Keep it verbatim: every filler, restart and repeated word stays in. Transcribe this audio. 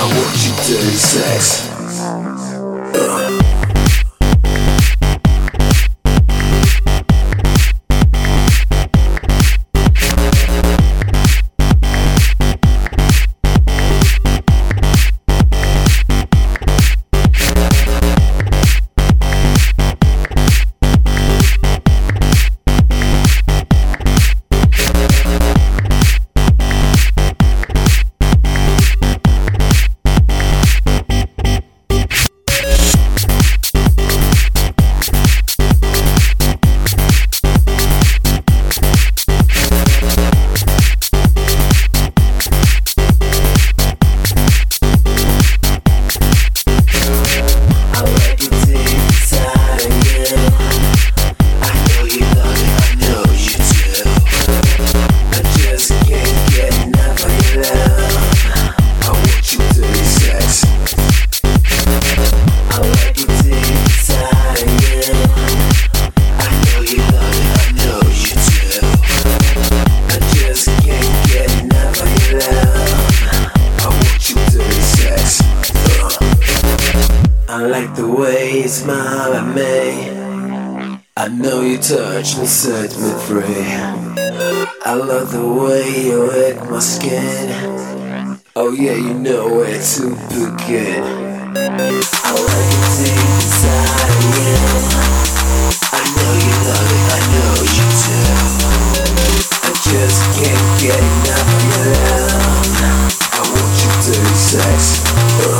want you dirty sex. Uh. I like the way you smile at me. I know your touch will set me free. I love the way you lick my skin. Oh yeah, you know where to begin. I like it deep inside of you. I know you love it, I know you do. I just can't get enough of your love. I want your dirty sex.